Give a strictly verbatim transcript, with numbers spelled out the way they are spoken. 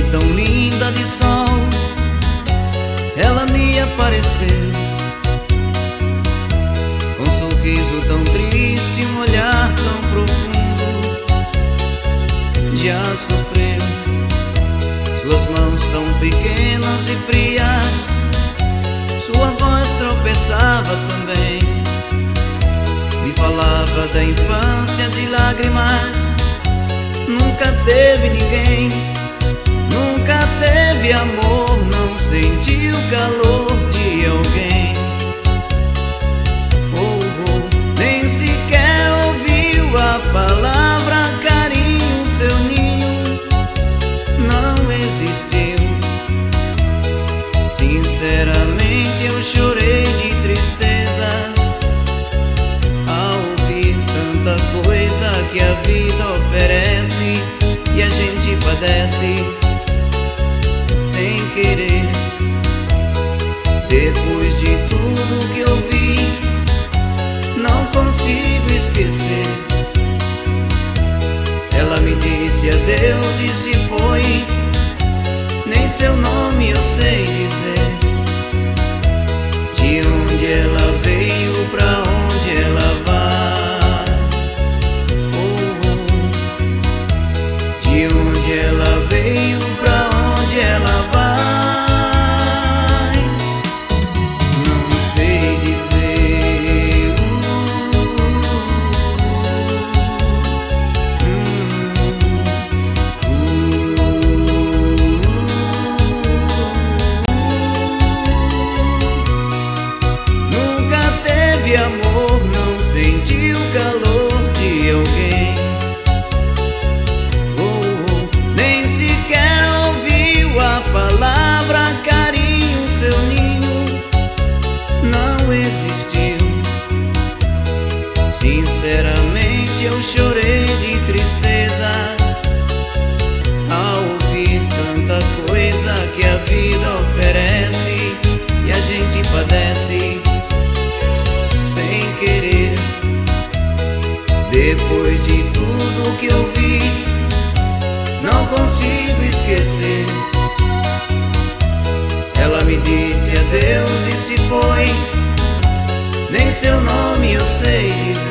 tão linda de sol, ela me apareceu, com um sorriso tão triste, um olhar tão profundo. Já sofreu, suas mãos tão pequenas e frias, sua voz tropeçava também, me falava da infância de lágrimas. Nunca teve ninguém, nunca teve amor, não sentiu o calor de alguém. Oh, oh, nem sequer ouviu a palavra carinho, seu ninho não existiu. Sinceramente eu chorei de tristeza ao ouvir tanta coisa que a vida oferece e a gente padece sem querer. Depois de tudo que eu vi, não consigo esquecer. Ela me disse adeus e se foi, nem seu nome eu sei dizer. De onde ela veio, pra onde ela vai, oh, oh. De onde ela veio, pra onde ela vai, não sei dizer. Nunca teve amor, não sentiu o calor de alguém. Oh, oh. Nem sequer ouviu a palavra carinho, seu ninho não existiu. Sinceramente eu chorei de tristeza ao ouvir tanta coisa que a vida oferece e a gente padece sem querer. Depois de tudo que eu vi, não consigo esquecer. Ela me disse adeus e se foi, nem seu nome eu sei dizer.